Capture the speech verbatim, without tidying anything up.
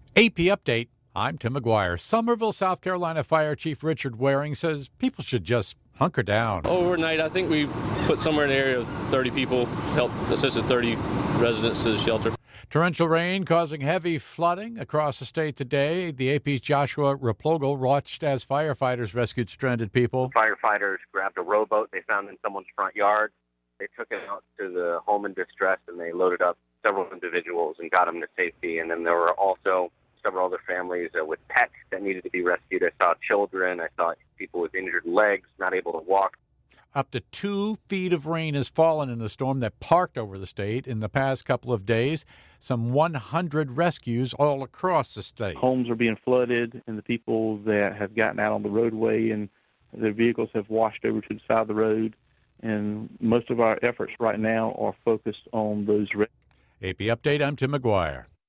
A P Update, I'm Tim McGuire. Somerville, South Carolina Fire Chief Richard Waring says people should just hunker down. Overnight, I think we put somewhere in the area of thirty people, help assisted thirty residents to the shelter. Torrential rain causing heavy flooding across the state today. The A P's Joshua Replogle watched as firefighters rescued stranded people. Firefighters grabbed a rowboat they found in someone's front yard. They took it out to the home in distress, and they loaded up several individuals and got them to safety. And then there were also several other families uh, with pets that needed to be rescued. I saw children. I saw people with injured legs, not able to walk. Up to two feet of rain has fallen in the storm that parked over the state in the past couple of days. Some one hundred rescues all across the state. Homes are being flooded, and the people that have gotten out on the roadway and their vehicles have washed over to the side of the road. And most of our efforts right now are focused on those rescues. A P Update, I'm Tim McGuire.